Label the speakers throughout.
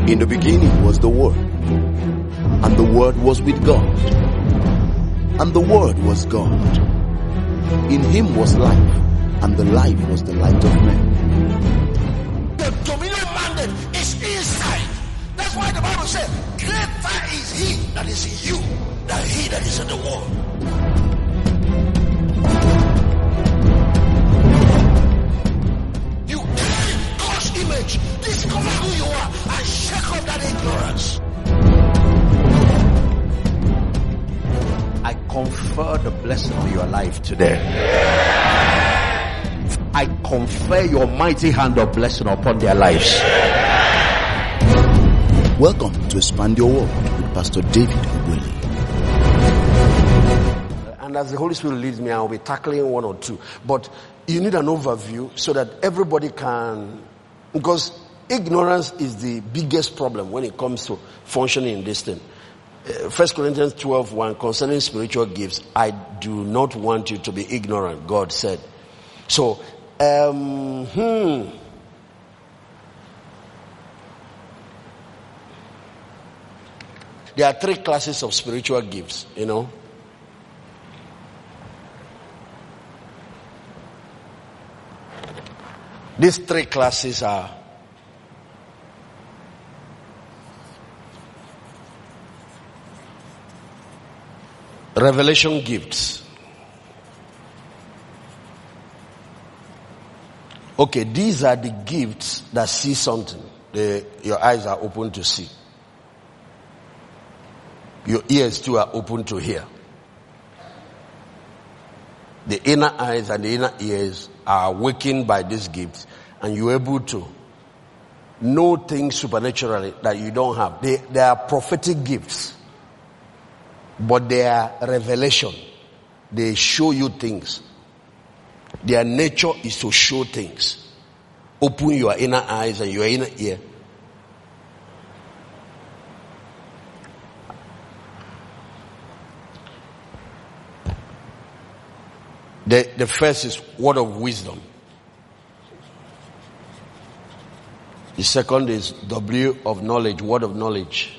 Speaker 1: In the beginning was the Word, and the Word was with God, and the Word was God. In him was life, and the life was the light of men.
Speaker 2: The dominion mandate is inside. That's why the Bible said, greater is he that is in you than he that is in the world. You carry God's image, discover who you are, and shake off that ignorance.
Speaker 3: I confer the blessing on your life today. I confer your mighty hand of blessing upon their lives.
Speaker 1: Welcome to Expand Your World with Pastor David Ogwele.
Speaker 2: And as the Holy Spirit leads me, I'll be tackling one or two. But you need an overview so that everybody can, because ignorance is the biggest problem when it comes to functioning in this thing. 1 Corinthians 12:1 concerning spiritual gifts, I do not want you to be ignorant, God said. So, there are three classes of spiritual gifts, you know. These three classes are revelation gifts. Okay, these are the gifts that see something. Your eyes are open to see. Your ears too are open to hear. The inner eyes and the inner ears are awakened by these gifts, and you're able to know things supernaturally that you don't have. They are prophetic gifts, but they are revelation. They show you things. Their nature is to show things. Open your inner eyes and your inner ear. The first is word of wisdom. The second is W of knowledge, word of knowledge.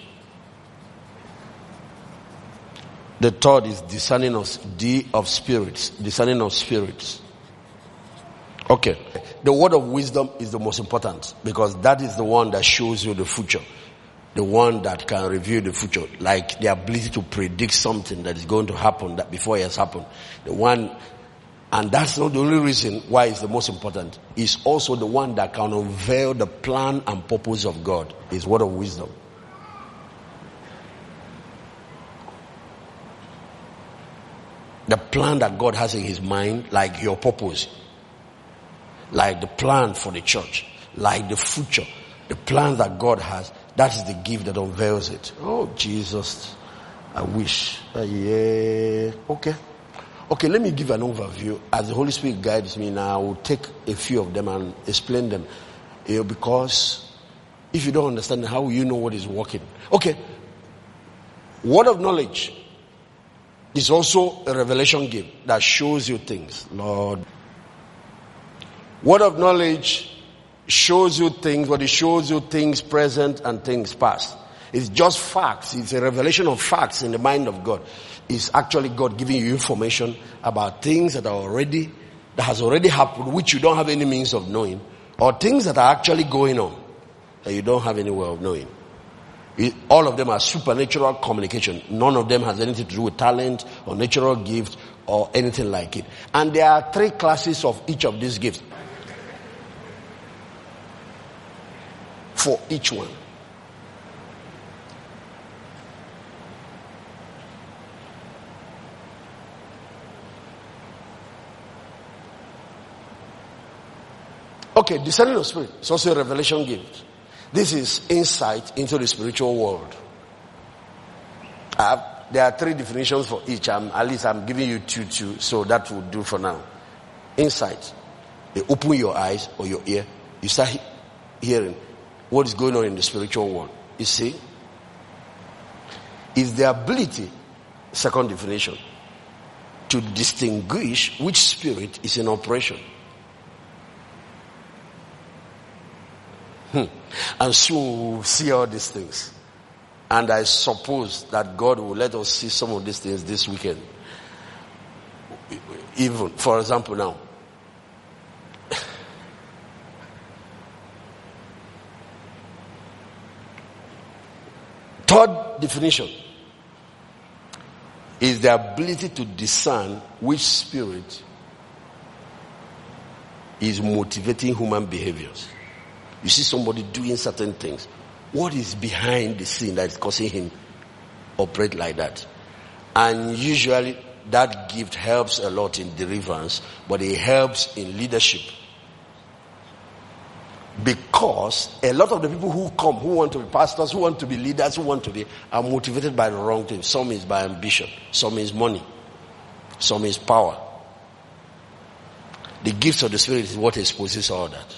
Speaker 2: The third is discerning of D of spirits, discerning of spirits. Okay. The word of wisdom is the most important because that is the one that shows you the future. The one that can reveal the future, like the ability to predict something that is going to happen that before it has happened. The one, and that's not the only reason why it's the most important. It's also the one that can unveil the plan and purpose of God. Is word of wisdom. The plan that God has in his mind, like your purpose, like the plan for the church, like the future, the plan that God has, that is the gift that unveils it. Oh, Jesus, I wish. Okay, let me give an overview. As the Holy Spirit guides me now, I will take a few of them and explain them. Because if you don't understand, how will you know what is working? Okay, word of knowledge is also a revelation gift that shows you things, Lord. Word of knowledge shows you things, but it shows you things present and things past. It's just facts. It's a revelation of facts in the mind of God. It's actually God giving you information about things that has already happened, which you don't have any means of knowing, or things that are actually going on that you don't have any way of knowing. All of them are supernatural communication. None of them has anything to do with talent or natural gift or anything like it. And there are three classes of each of these gifts. For each one. Okay, discerning of spirit is also a revelation gift. This is insight into the spiritual world. There are three definitions for each. At least I'm giving you two, so that will do for now. Insight. You open your eyes or your ear. You start hearing what is going on in the spiritual world. You see? Is the ability, second definition, to distinguish which spirit is in operation. And soon we'll see all these things. And I suppose that God will let us see some of these things this weekend. Even, for example, now. Third definition is the ability to discern which spirit is motivating human behaviors. You see somebody doing certain things. What is behind the scene that is causing him operate like that? And usually that gift helps a lot in deliverance, but it helps in leadership. Because a lot of the people who come, who want to be pastors, who want to be leaders, who want to be, are motivated by the wrong things. Some is by ambition. Some is money. Some is power. The gifts of the Spirit is what exposes all that.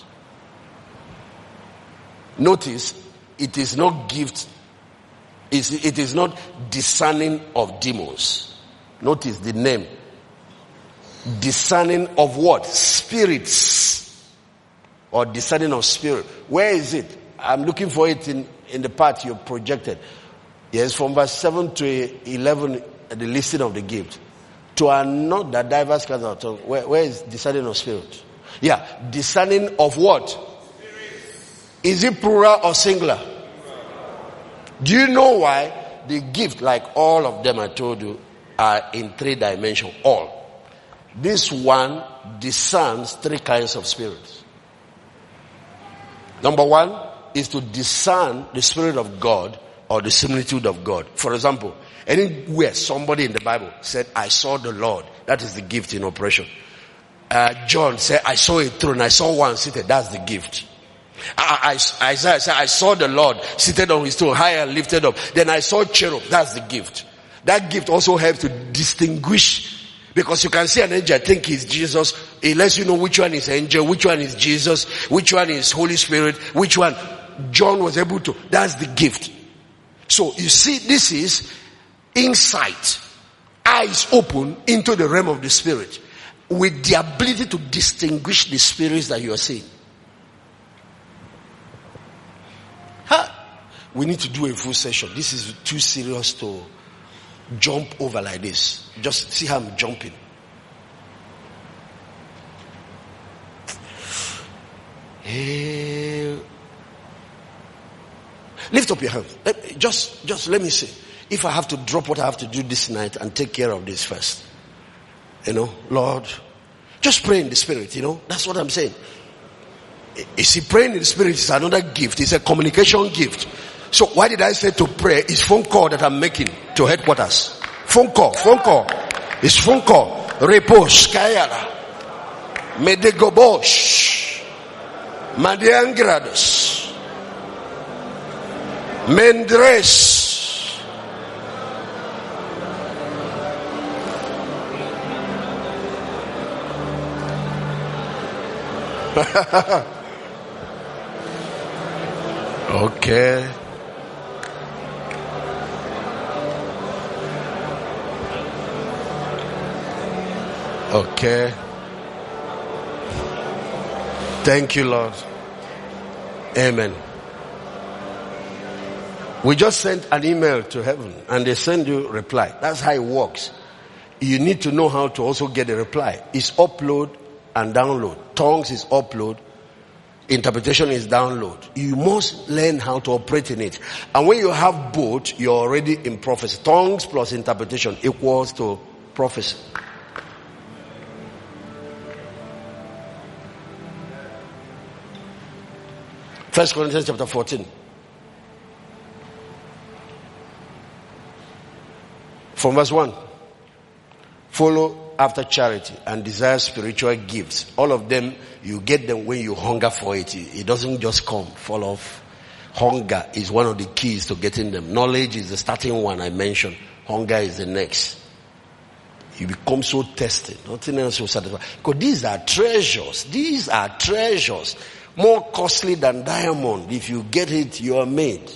Speaker 2: Notice, it is not gift, it is not discerning of demons. Notice the name. Discerning of what? Spirits. Or discerning of spirit. Where is it? I'm looking for it in the part you projected. Yes, from verse 7 to 11, the listing of the gift. To anoint the diverse kinds of tongue. Where is discerning of spirit? Yeah, discerning of what? Spirit. Is it plural or singular? Do you know why the gift, like all of them I told you, are in 3 dimensions? All. This one discerns 3 kinds of spirits. Number 1 is to discern the Spirit of God or the similitude of God. For example, anywhere somebody in the Bible said, I saw the Lord, that is the gift in operation. John said, I saw a throne, I saw one seated, that's the gift. Isaiah said, I saw the Lord seated on his throne, high and lifted up. Then I saw cherub, that's the gift. That gift also helps to distinguish. Because you can see an angel, think he's Jesus. It lets you know which one is angel, which one is Jesus, which one is Holy Spirit, which one. John was able to. That's the gift. So you see, this is insight. Eyes open into the realm of the Spirit. With the ability to distinguish the spirits that you are seeing. We need to do a full session. This is too serious to jump over like this. Just see how I'm jumping. Lift up your hands. Just let me see. If I have to drop what I have to do this night and take care of this first. Lord, just pray in the Spirit, That's what I'm saying. You see, praying in the Spirit is another gift. It's a communication gift. So why did I say to pray? It's phone call that I'm making to headquarters. Phone call. It's phone call. Repos, Kayala. Medegobosh. Madiangrados. Mendres. Okay. Okay. Thank you, Lord. Amen. We just sent an email to heaven and they send you a reply. That's how it works. You need to know how to also get a reply. It's upload and download. Tongues is upload. Interpretation is download. You must learn how to operate in it. And when you have both, you're already in prophecy. Tongues plus interpretation equals to prophecy. First Corinthians chapter 14. From verse 1. Follow after charity and desire spiritual gifts. All of them, you get them when you hunger for it. It doesn't just come, fall off. Hunger is one of the keys to getting them. Knowledge is the starting one I mentioned. Hunger is the next. You become so thirsty. Nothing else will satisfy. Because these are treasures. These are treasures. More costly than diamond. If you get it, you are made.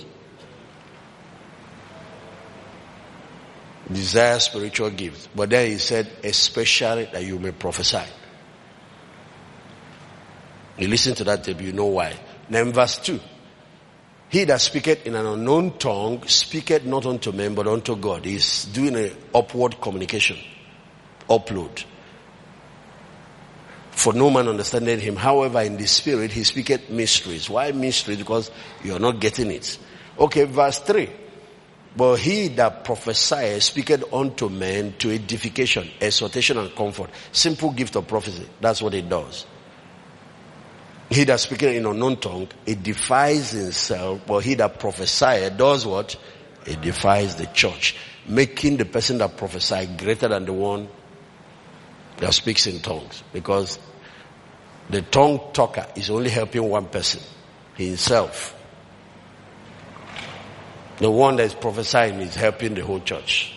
Speaker 2: Desire spiritual gifts. But then he said, especially that you may prophesy. You listen to that tape, you know why. Then verse 2. He that speaketh in an unknown tongue speaketh not unto men but unto God. He's doing an upward communication. Upload. For no man understandeth him. However, in the spirit he speaketh mysteries. Why mysteries? Because you are not getting it. Okay, verse 3. But he that prophesieth speaketh unto men to edification, exhortation and comfort. Simple gift of prophecy. That's what it does. He that speaketh in unknown tongue edifies himself, but he that prophesieth does what? Edifies the church. Making the person that prophesies greater than the one that speaks in tongues. Because the tongue talker is only helping one person, himself. The one that is prophesying is helping the whole church.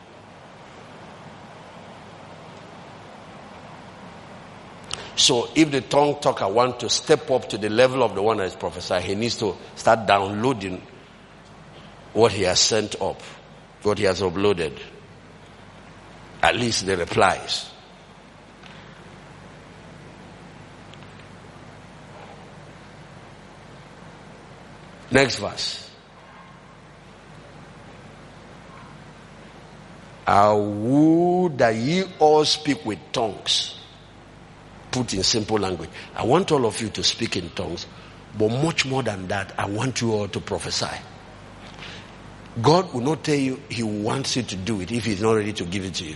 Speaker 2: So if the tongue talker wants to step up to the level of the one that is prophesying, he needs to start downloading what he has sent up, what he has uploaded. At least the replies. Next verse. I would that ye all speak with tongues. Put in simple language. I want all of you to speak in tongues, but much more than that, I want you all to prophesy. God will not tell you he wants you to do it if he's not ready to give it to you.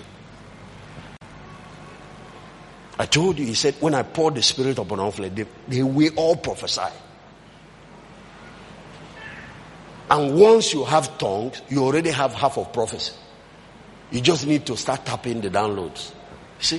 Speaker 2: I told you, he said, when I pour the Spirit upon all flesh, they will all prophesy. And once you have tongues, you already have half of prophecy. You just need to start tapping the downloads. See?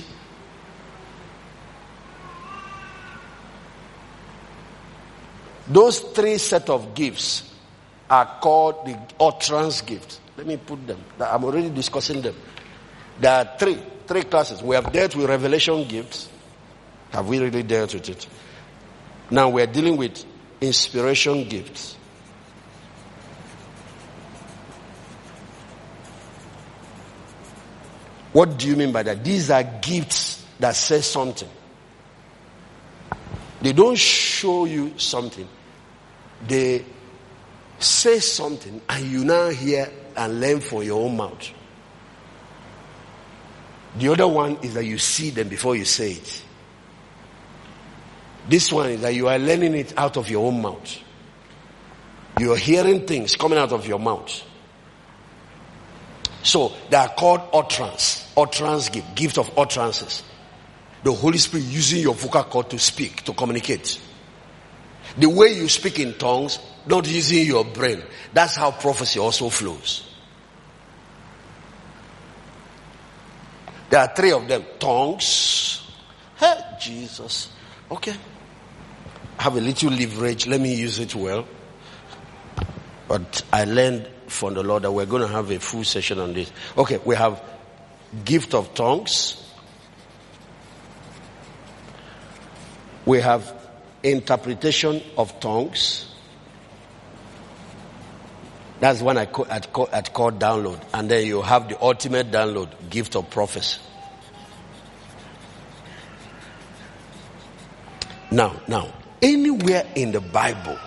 Speaker 2: Those three set of gifts are called the utterance gifts. Let me put them. I'm already discussing them. There are three classes. We have dealt with revelation gifts. Have we really dealt with it? Now we're dealing with inspiration gifts. What do you mean by that? These are gifts that say something. They don't show you something. They say something and you now hear and learn from your own mouth. The other one is that you see them before you say it. This one is that you are learning it out of your own mouth. You are hearing things coming out of your mouth. So they are called utterance gift of utterances. The Holy Spirit using your vocal cord to speak, to communicate. The way you speak in tongues, not using your brain. That's how prophecy also flows. There are three of them. Tongues. Hey, Jesus. Okay. I have a little leverage. Let me use it well. But I learned from the Lord that we're going to have a full session on this. Okay, we have gift of tongues. We have interpretation of tongues. That's one I'd call download. And then you have the ultimate download, gift of prophecy. Now, anywhere in the Bible,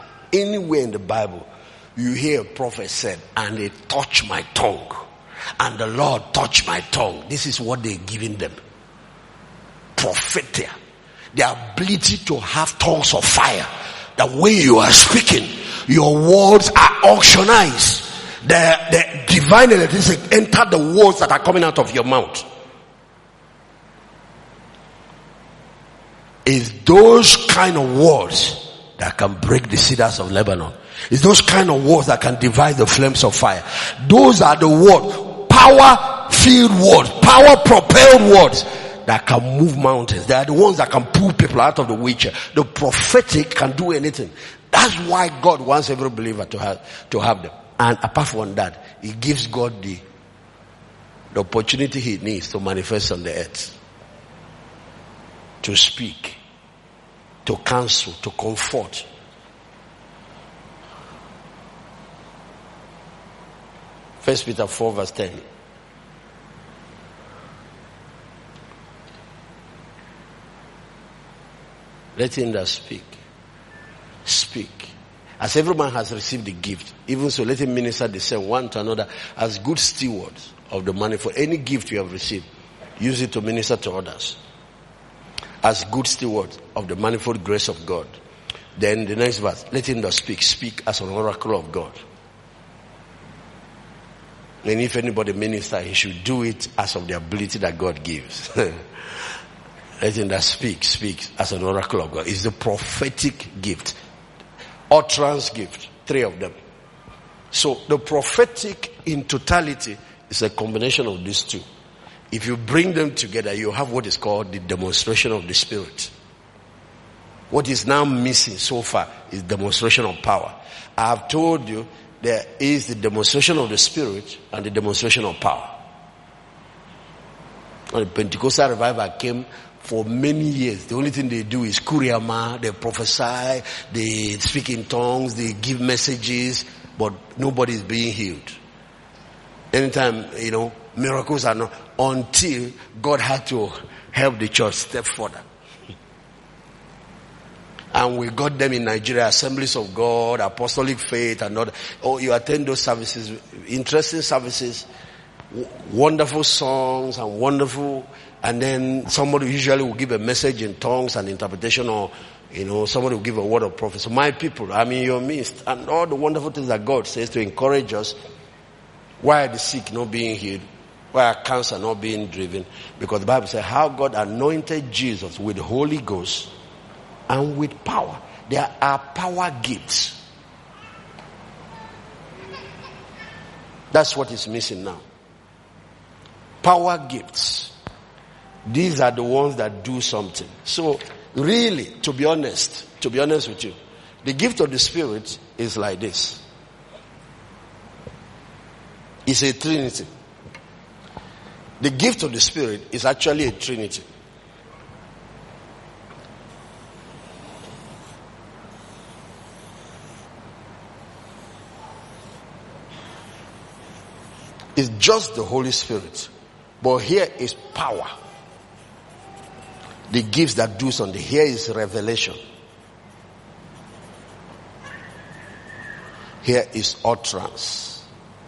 Speaker 2: you hear a prophet said, and they touch my tongue. And the Lord touched my tongue. This is what they're giving them. Prophetia. The ability to have tongues of fire. That when you are speaking, your words are auctionized. The divine electricity enter the words that are coming out of your mouth. It's those kind of words that can break the cedars of Lebanon. It's those kind of words that can divide the flames of fire. Those are the words, power-filled words, power-propelled words that can move mountains. They are the ones that can pull people out of the wheelchair. The prophetic can do anything. That's why God wants every believer to have them. And apart from that, He gives God the opportunity He needs to manifest on the earth. To speak, to counsel, to comfort. First Peter 4 verse 10. Let him that speak Speak. As every man has received the gift, even so let him minister the same one to another as good stewards of the money. For any gift you have received, use it to minister to others as good stewards of the manifold grace of God. Then the next verse, let him that speak as an oracle of God. And if anybody minister, he should do it as of the ability that God gives. Let him that speak as an oracle of God. It's the prophetic gift. Utterance gift. 3 of them. So the prophetic in totality is a combination of these 2. If you bring them together, you have what is called the demonstration of the Spirit. What is now missing so far is demonstration of power. I have told you there is the demonstration of the Spirit and the demonstration of power. When the Pentecostal revival came, for many years, the only thing they do is kuriama, they prophesy, they speak in tongues, they give messages, but nobody is being healed. Anytime, miracles are not, until God had to help the church step further. And we got them in Nigeria, Assemblies of God, Apostolic Faith, and other. Oh, you attend those services, interesting services, wonderful songs and wonderful, and then somebody usually will give a message in tongues and interpretation, or, somebody will give a word of prophecy. So my people, I'm in your midst, and all the wonderful things that God says to encourage us. Why are the sick not being healed? Why are cancer not being driven? Because the Bible says how God anointed Jesus with the Holy Ghost and with power. There are power gifts. That's what is missing now. Power gifts. These are the ones that do something. So really, to be honest with you, the gift of the Spirit is like this. It's a trinity. The gift of the Spirit is actually a trinity. It's just the Holy Spirit. But here is power. The gifts that do something. Here is revelation. Here is utterance.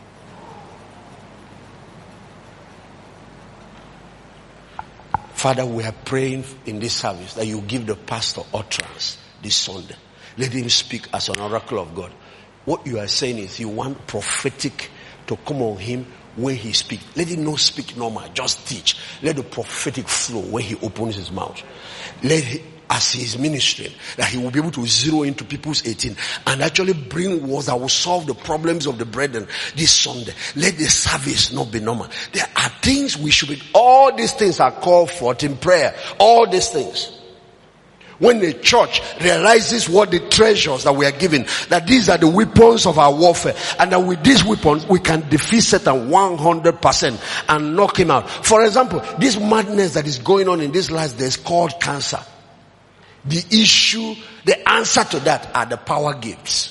Speaker 2: Father, we are praying in this service that you give the pastor utterance this Sunday. Let him speak as an oracle of God. What you are saying is you want prophetic to come on him when he speaks. Let him not speak normal, just teach. Let the prophetic flow when he opens his mouth. As he is ministering, that he will be able to zero into people's 18 and actually bring words that will solve the problems of the brethren this Sunday. Let the service not be normal. There are things we should be, all these things are called forth in prayer. All these things. When the church realizes what the treasures that we are given, that these are the weapons of our warfare, and that with these weapons we can defeat Satan 100% and knock him out. For example, this madness that is going on in this last days called cancer. The issue, the answer to that are the power gifts.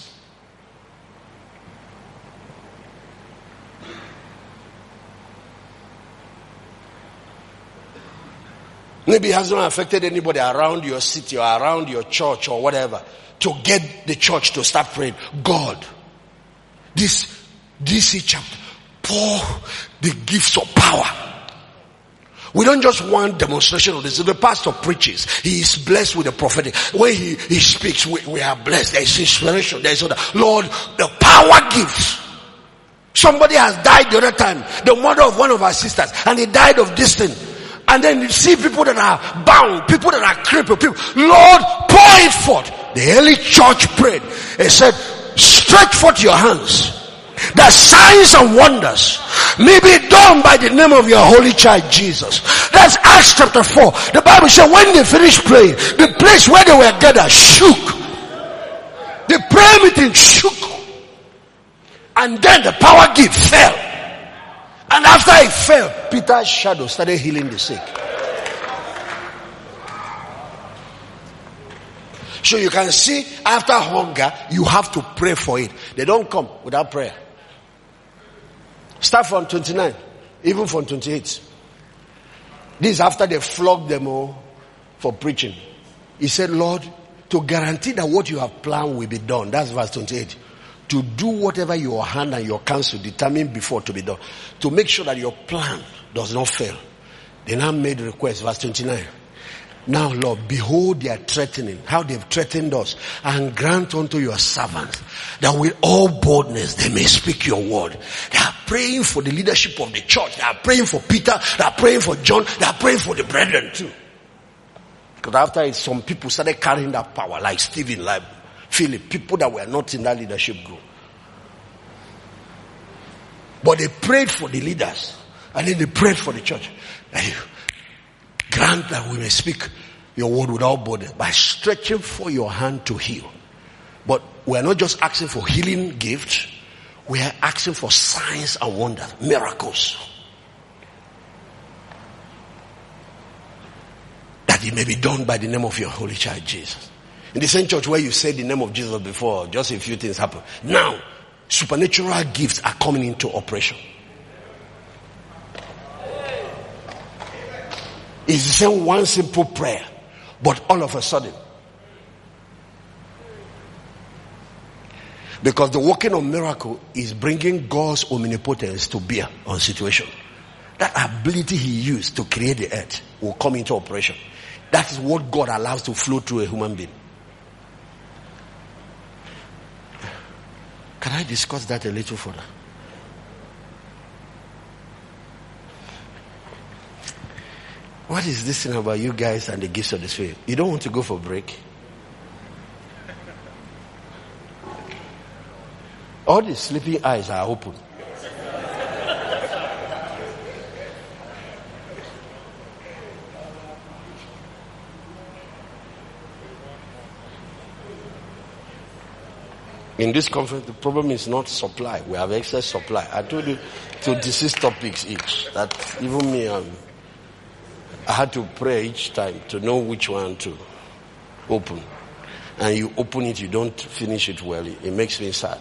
Speaker 2: Maybe it has not affected anybody around your city or around your church or whatever to get the church to start praying. God, this chapter, pour the gifts of power. We don't just want demonstration of this. The pastor preaches. He is blessed with the prophetic. When he speaks, we are blessed. There is inspiration. There is other. Lord, the power gives. Somebody has died the other time. The mother of one of our sisters. And he died of this thing. And then you see people that are bound, people that are crippled, people, Lord, pour it forth. The early church prayed. They said, stretch forth your hands, that signs and wonders may be done by the name of your holy child Jesus. That's Acts chapter 4. The Bible said when they finished praying, the place where they were gathered shook. The prayer meeting shook. And then the power gift fell. And after it fell, Peter's shadow started healing the sick. So you can see, after hunger, you have to pray for it. They don't come without prayer. Start from 29, even from 28. This is after they flogged them all for preaching. He said, Lord, to guarantee that what you have planned will be done. That's verse 28. To do whatever your hand and your counsel determine before to be done. To make sure that your plan does not fail. They now made a request, verse 29. Now, Lord, behold their threatening, how they've threatened us, and grant unto your servants that with all boldness they may speak your word. They are praying for the leadership of the church. They are praying for Peter. They are praying for John. They are praying for the brethren too. Because after it, some people started carrying that power, like Stephen, like Philip, people that were not in that leadership group. But they prayed for the leaders, and then they prayed for the church. Grant that we may speak your word without borders by stretching for your hand to heal. But we are not just asking for healing gifts. We are asking for signs and wonders, miracles. That it may be done by the name of your holy child Jesus. In the same church where you said the name of Jesus before, just a few things happen. Now, supernatural gifts are coming into operation. It's the same one simple prayer, but all of a sudden, because the working of miracle is bringing God's omnipotence to bear on situation. That ability he used to create the earth will come into operation. That is what God allows to flow through a human being. Can I discuss that a little further? What is this thing about you guys and the gifts of the Spirit? You don't want to go for a break? All the sleeping eyes are open. In this conference, the problem is not supply. We have excess supply. I told you 26 topics each. That even me, I had to pray each time to know which one to open. And you open it, you don't finish it well. It makes me sad.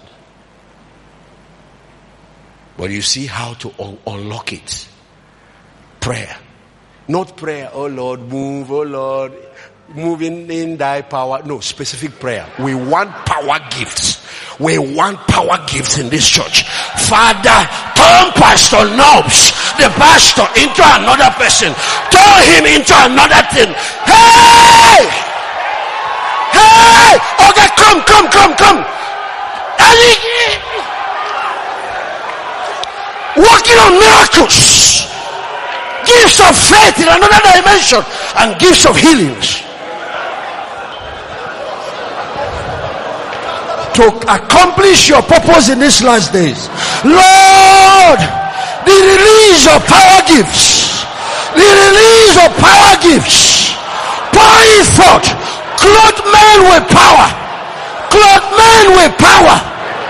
Speaker 2: But you see how to unlock it. Prayer. Not prayer, oh Lord, move, oh Lord, moving in thy power. No, specific prayer. We want power gifts. We want power gifts in this church. Father, turn Pastor Knobs, the pastor, into another person. Turn him into another thing. Hey! Hey! Okay, come. Working on miracles. Gifts of faith in another dimension. And gifts of healings. To accomplish your purpose in these last days. Lord, the release of power gifts. The release of power gifts. Pouring forth. Clothe men with power. Clothe men with power.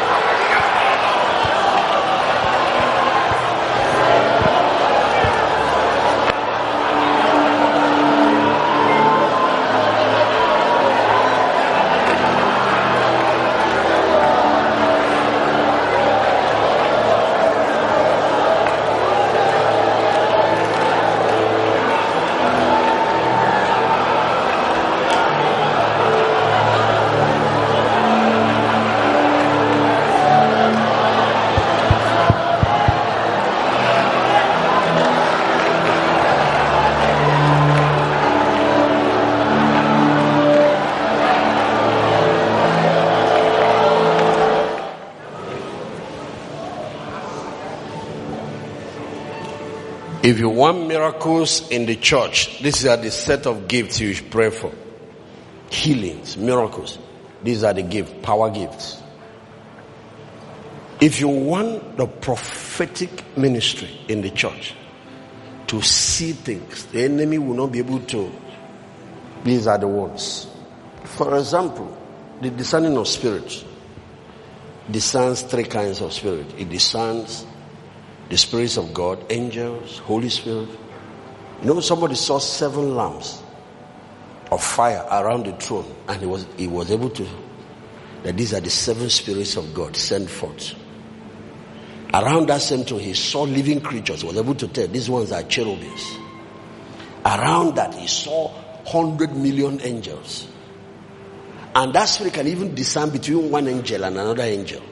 Speaker 2: If you want miracles in the church, these are the set of gifts you should pray for. Healings, miracles. These are the gifts, power gifts. If you want the prophetic ministry in the church to see things, the enemy will not be able to. These are the ones. For example, the discerning of spirits discerns three kinds of spirit. It discerns the spirits of God, angels, Holy Spirit. You know, somebody saw 7 lamps of fire around the throne, and he was able to, that these are the 7 spirits of God sent forth. Around that same throne, he saw living creatures, was able to tell these ones are cherubims. Around that, he saw 100 million angels. And that spirit can even discern between one angel and another angel.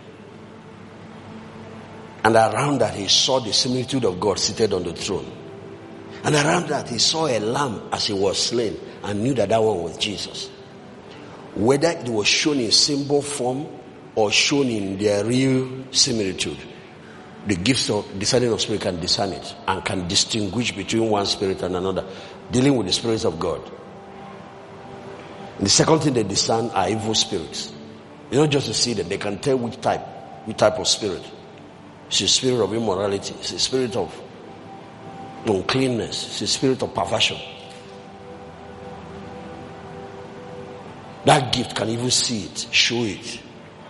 Speaker 2: And around that he saw the similitude of God seated on the throne. And around that he saw a lamb as he was slain and knew that that one was Jesus. Whether it was shown in symbol form or shown in their real similitude, the gifts of discerning of spirit can discern it and can distinguish between one spirit and another, dealing with the spirits of God. And the second thing they discern are evil spirits. It's not just to see them, they can tell which type of spirit. It's a spirit of immorality, it's a spirit of uncleanness, it's a spirit of perversion. That gift can even see it, show it.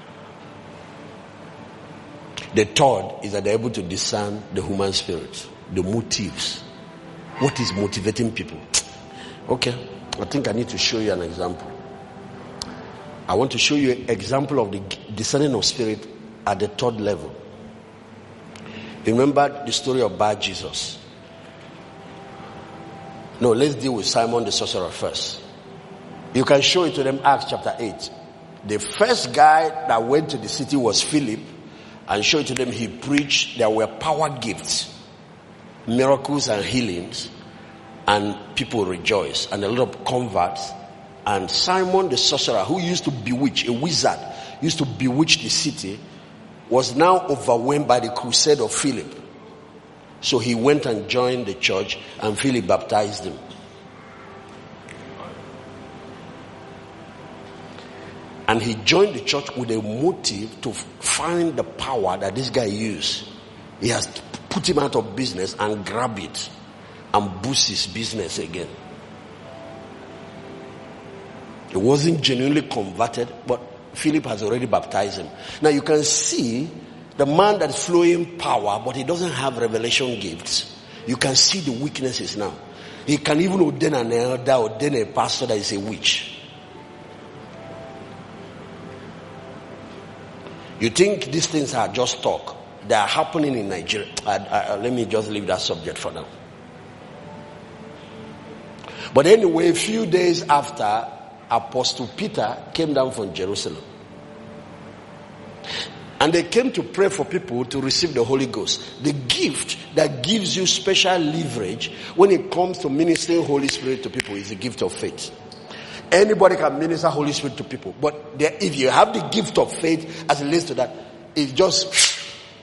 Speaker 2: The third is that they're able to discern the human spirit, the motives. What is motivating people? Okay, I think I need to show you an example. I want to show you an example of the discerning of spirit at the third level. You remember the story of Bar Jesus? No, let's deal with Simon the sorcerer first. You can show it to them, Acts chapter 8. The first guy that went to the city was Philip, and showed to them he preached. There were power gifts, miracles and healings, and people rejoiced, and a lot of converts. And Simon the sorcerer, who used to bewitch, a wizard, used to bewitch the city, was now overwhelmed by the crusade of Philip. So he went and joined the church, and Philip baptized him. And he joined the church with a motive to find the power that this guy used. He has put him out of business and grab it and boost his business again. He wasn't genuinely converted, but Philip has already baptized him. Now you can see the man that's flowing power, but he doesn't have revelation gifts. You can see the weaknesses now. He can even ordain an elder, ordain a pastor that is a witch. You think these things are just talk? They are happening in Nigeria. Let me just leave that subject for now. But anyway, a few days after, Apostle Peter came down from Jerusalem. And they came to pray for people to receive the Holy Ghost. The gift that gives you special leverage when it comes to ministering Holy Spirit to people is the gift of faith. Anybody can minister Holy Spirit to people. But if you have the gift of faith as it relates to that, it's just...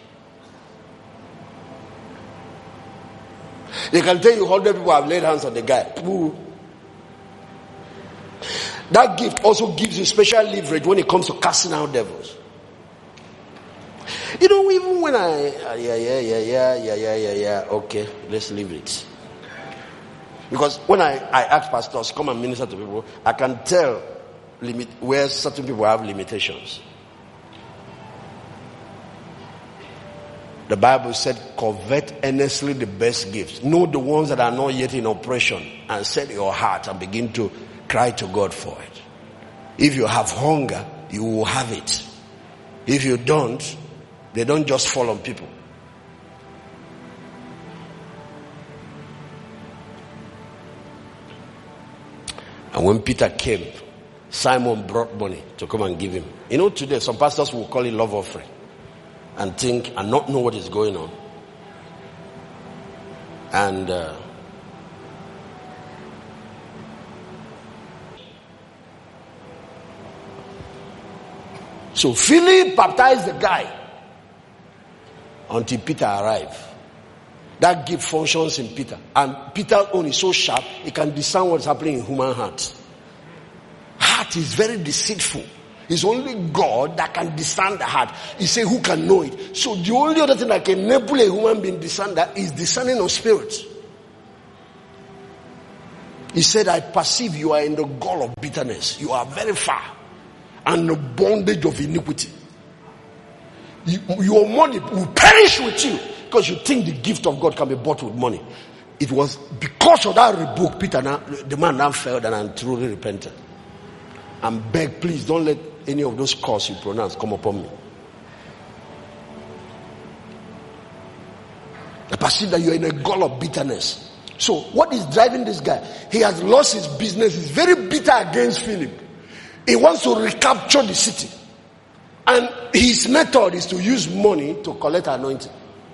Speaker 2: They can tell you 100 people have laid hands on the guy. That gift also gives you special leverage when it comes to casting out devils. You know, even when okay, let's leave it. Because when I ask pastors, come and minister to people, I can tell where certain people have limitations. The Bible said, covet earnestly the best gifts. Know the ones that are not yet in operation, and set your heart and begin to cry to God for it. If you have hunger, you will have it. If you don't, they don't just fall on people. And when Peter came, Simon brought money to come and give him. You know, today some pastors will call it love offering and think and not know what is going on. And so Philip baptized the guy until Peter arrived. That gift functions in Peter. And Peter's own is so sharp, he can discern what's happening in human hearts. Heart is very deceitful. It's only God that can discern the heart. He said, who can know it? So the only other thing that can enable a human being discern that is discerning of spirits. He said, I perceive you are in the gall of bitterness. You are very far. And the bondage of iniquity. Your money will perish with you. Because you think the gift of God can be bought with money. It was because of that rebuke, Peter, the man now fell and truly repented. And begged, please don't let any of those curses you pronounce come upon me. I perceive that you are in a gall of bitterness. So what is driving this guy? He has lost his business. He's very bitter against Philip. He wants to recapture the city. And his method is to use money to collect anointing.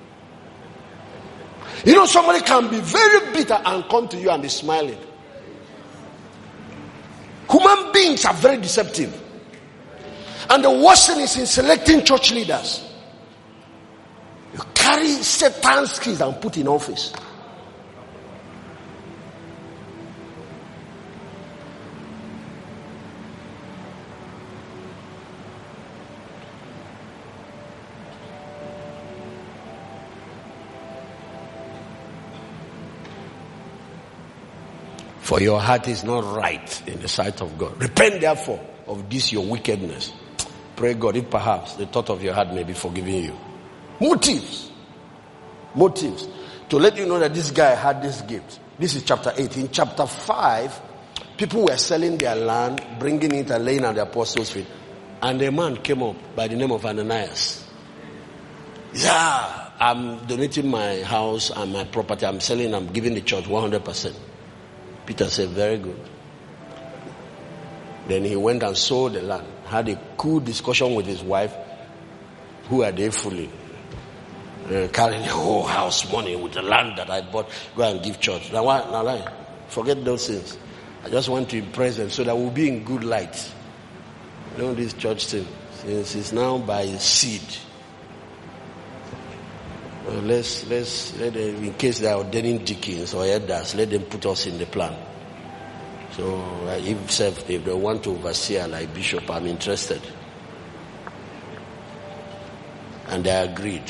Speaker 2: You know, somebody can be very bitter and come to you and be smiling. Human beings are very deceptive. And the worst thing is in selecting church leaders. You carry Satan's keys and put in office. For your heart is not right in the sight of God. Repent therefore of this your wickedness. Pray God if perhaps the thought of your heart may be forgiven you. Motives. To let you know that this guy had this gift. This is chapter 8. In chapter 5, people were selling their land, bringing it and laying at the apostles' feet. And a man came up by the name of Ananias. Yeah, I'm donating my house and my property. I'm selling, I'm giving the church 100%. Peter said, very good. Then he went and sold the land. Had a cool discussion with his wife. Who are they fooling? Carrying the whole house money with the land that I bought. Go and give church. Now, forget those things. I just want to impress them so that we'll be in good light. You know this church thing. Since it's now by seed. Let's let them, in case they are ordaining deacons or elders, let them put us in the plan. So if they want to oversee like bishop, I'm interested. And they agreed.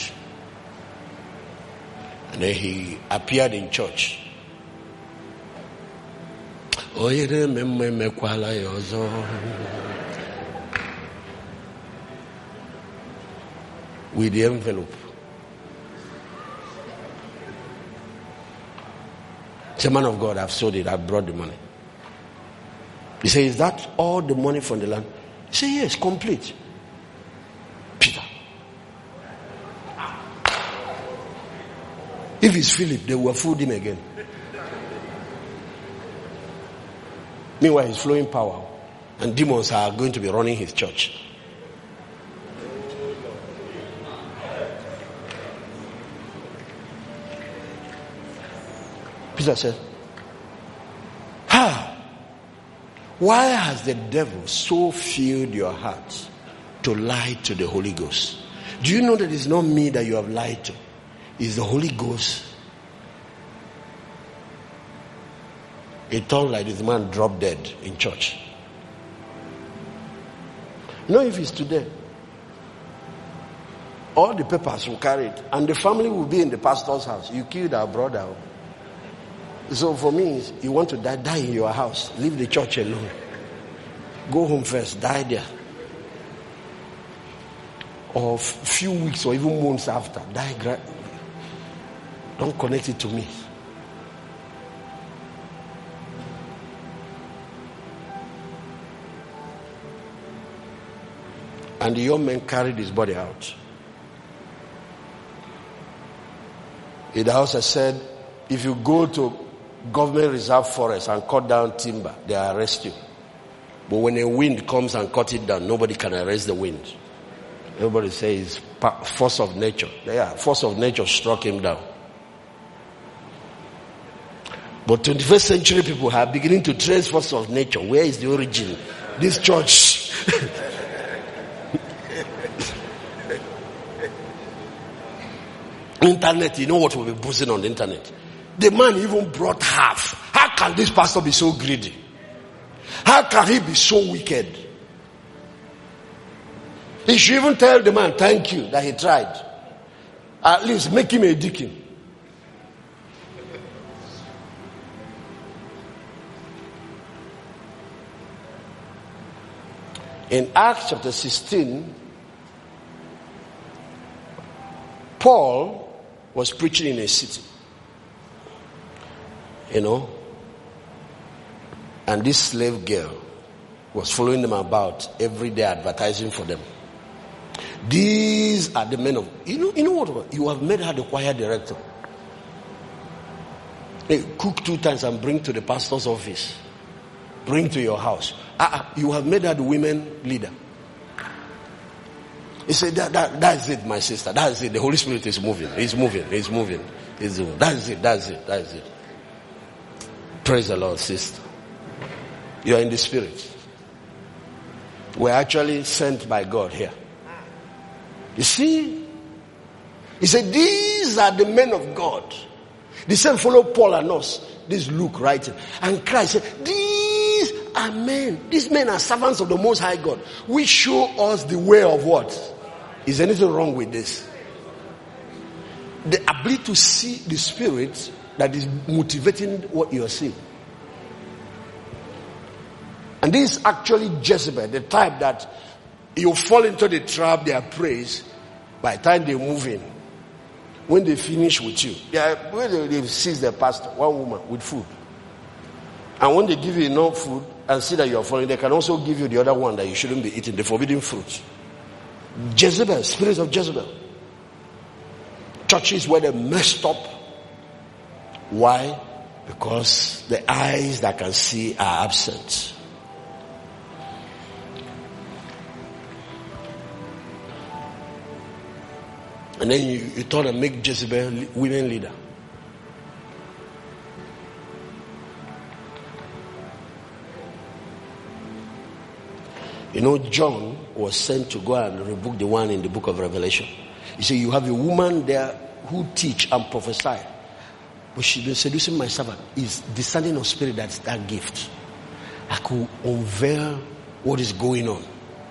Speaker 2: And then he appeared in church. With the envelope. Say, man of God, I've sold it, I've brought the money. He said, is that all the money from the land? He said, yes, complete. Peter. If it's Philip, they will fool him again. Meanwhile, he's flowing power. And demons are going to be running his church. Peter said, why has the devil so filled your heart to lie to the Holy Ghost? Do you know that it's not me that you have lied to? It's the Holy Ghost. It turned like this man dropped dead in church. You know, if it's today, all the papers will carry it, and the family will be in the pastor's house. You killed our brother. So for me, you want to die in your house. Leave the church alone. Go home first. Die there. Or a few weeks or even months after. Die. Don't connect it to me. And the young man carried his body out. In the house I said, if you go to government reserve forest and cut down timber, they arrest you. But when a wind comes and cut it down, nobody can arrest the wind. Everybody says force of nature. Yeah, force of nature struck him down. But 21st century people are beginning to trace force of nature. Where is the origin? This church. Internet, you know what will be boosting on the internet? The man even brought half. How can this pastor be so greedy? How can he be so wicked? He should even tell the man, thank you, that he tried. At least make him a deacon. In Acts chapter 16, Paul was preaching in a city. You know, and this slave girl was following them about every day, advertising for them. These are the men of, you know what? You have made her the choir director. Hey, cook 2 times and bring to the pastor's office. bring to your house. You have made her the women leader. He said, that's it, my sister. That's it. The Holy Spirit is moving. He's moving. He's moving. He's moving. That's it. That's it. That's it. Praise the Lord, sister. You are in the Spirit. We're actually sent by God here. You see? He said, these are the men of God. The same follow Paul and us. This Luke writing. And Christ said, these are men. These men are servants of the Most High God. Which show us the way of what? Is anything wrong with this? The ability to see the Spirit that is motivating what you are seeing. And this is actually Jezebel, the type that you fall into the trap, they are praised. By the time they move in, when they finish with you, when they seize their pastor, one woman with food. And when they give you enough food and see that you are falling, they can also give you the other one that you shouldn't be eating, the forbidden fruit. Jezebel, spirits of Jezebel. Churches where they messed up. Why? Because the eyes that can see are absent. And then you thought to make Jezebel women leader. You know, John was sent to go and rebuke the one in the book of Revelation. He said, you have a woman there who teach and prophesy, but she's been seducing my servant. Is discerning of spirit, that's that gift. I could unveil what is going on.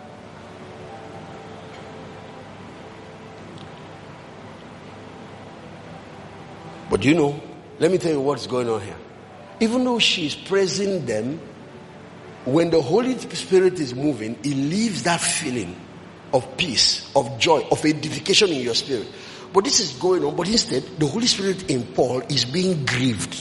Speaker 2: But you know, let me tell you what's going on here. Even though she's praising them, when the Holy Spirit is moving, it leaves that feeling of peace, of joy, of edification in your spirit. But this is going on, but instead, the Holy Spirit in Paul is being grieved.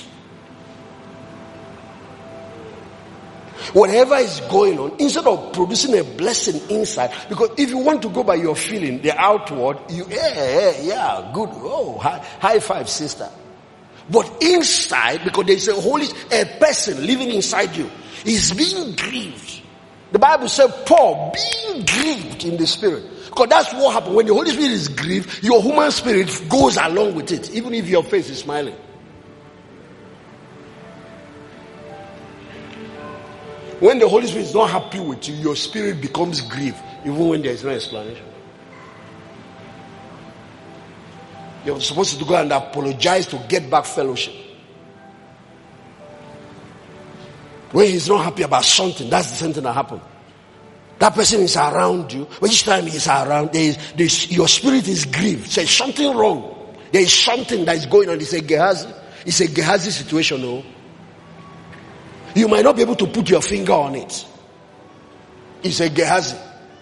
Speaker 2: Whatever is going on, instead of producing a blessing inside, because if you want to go by your feeling, the outward, you, yeah, good, oh, high five, sister. But inside, because there is a person living inside you, is being grieved. The Bible said, Paul being grieved in the spirit. Because that's what happens. When the Holy Spirit is grieved, your human spirit goes along with it, even if your face is smiling. When the Holy Spirit is not happy with you, your spirit becomes grieved, even when there is no explanation. You're supposed to go and apologize to get back fellowship. When he's not happy about something, that's the same thing that happened. That person is around you. But each time he's around, your spirit is grieved. There's something wrong. There is something that is going on. It's a Gehazi situation. No? You might not be able to put your finger on it. It's a Gehazi.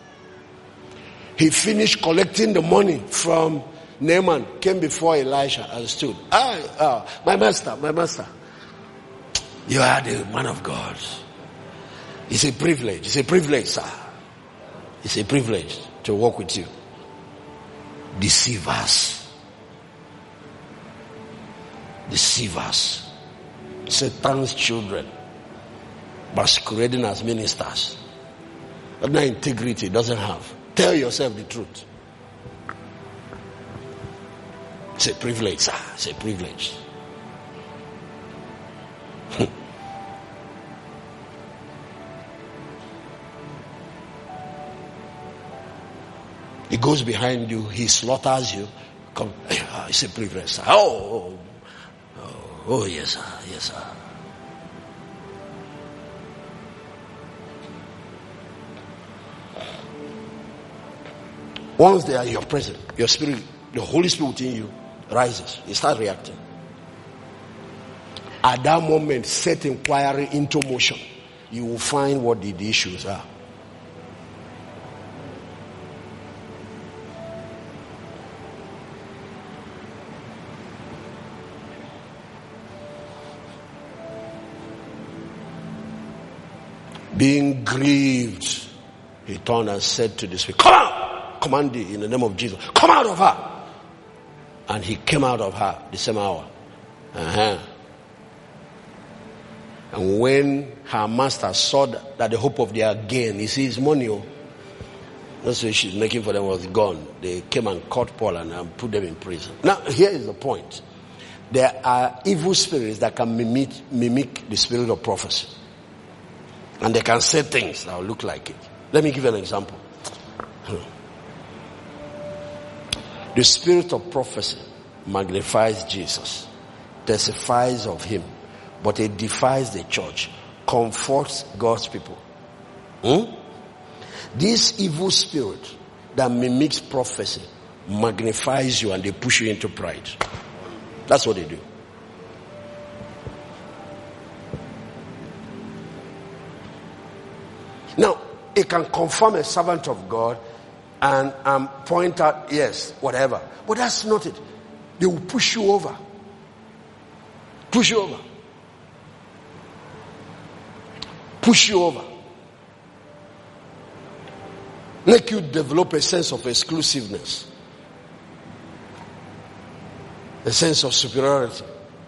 Speaker 2: He finished collecting the money from Naaman, came before Elisha and stood. My master. You are the man of God. It's a privilege. It's a privilege, sir. It's a privilege to walk with you. Deceivers. Satan's children. Masquerading as ministers. But no integrity doesn't have. Tell yourself the truth. It's a privilege, sir. It's a privilege. He goes behind you, he slaughters you. Come, it's a privilege, sir. Oh, yes, sir. Yes, sir. Once they are in your presence, your spirit, the Holy Spirit within you rises. You start reacting. At that moment, set inquiry into motion. You will find what the issues are. Being grieved, he turned and said to the spirit, come out! Command thee in the name of Jesus. Come out of her! And he came out of her the same hour. And when her master saw that the hope of their gain, you see, his money, that's what she's making for them was gone. They came and caught Paul and put them in prison. Now, here is the point. There are evil spirits that can mimic the spirit of prophecy. And they can say things that will look like it. Let me give you an example. The spirit of prophecy magnifies Jesus, testifies of him, but it defies the church, comforts God's people. This evil spirit that mimics prophecy magnifies you and they push you into pride. That's what they do. Now, it can confirm a servant of God and point out, yes, whatever. But that's not it. They will push you over. Push you over. Push you over. Make you develop a sense of exclusiveness. A sense of superiority.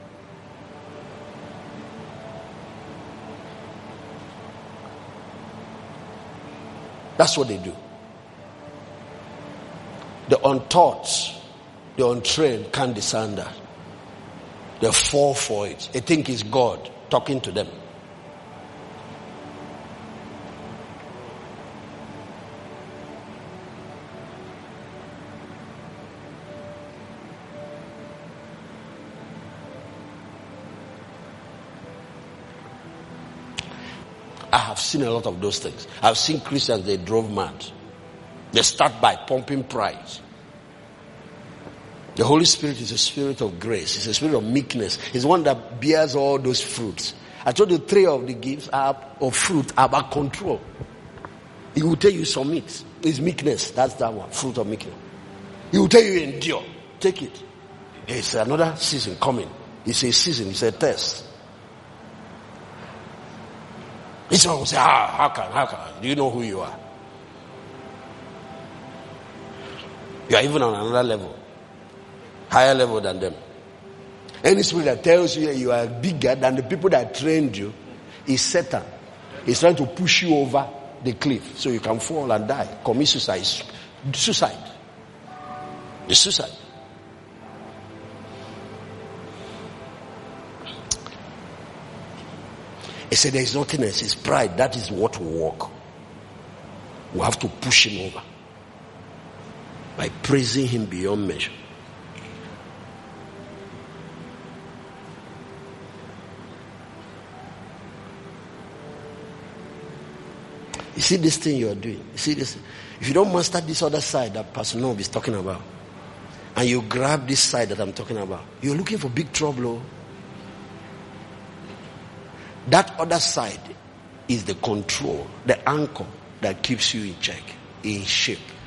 Speaker 2: That's what they do. The untaught, the untrained can't discern that. They fall for it. They think it's God talking to them. I have seen a lot of those things. I've seen Christians they drove mad. They start by pumping pride. The Holy Spirit is a spirit of grace. It's a spirit of meekness. It's one that bears all those fruits. I told you 3 of the gifts of fruit are about control. He will tell you submit. It's meekness. That's that one. Fruit of meekness. He will tell you endure. Take it. It's another season coming. It's a season. It's a test. Each one will say, how can? Do you know who you are? You are even on another level. Higher level than them. Any spirit that tells you you are bigger than the people that trained you is Satan. He's trying to push you over the cliff so you can fall and die. Commit suicide. Suicide. It's suicide. He said there is nothing else. It's pride. That is what will work. We have to push him over by praising him beyond measure. You see this thing you are doing? You see this? If you don't master this other side that Pastor Nob is talking about, and you grab this side that I'm talking about, you're looking for big trouble. That other side is the control, the anchor that keeps you in check, in shape.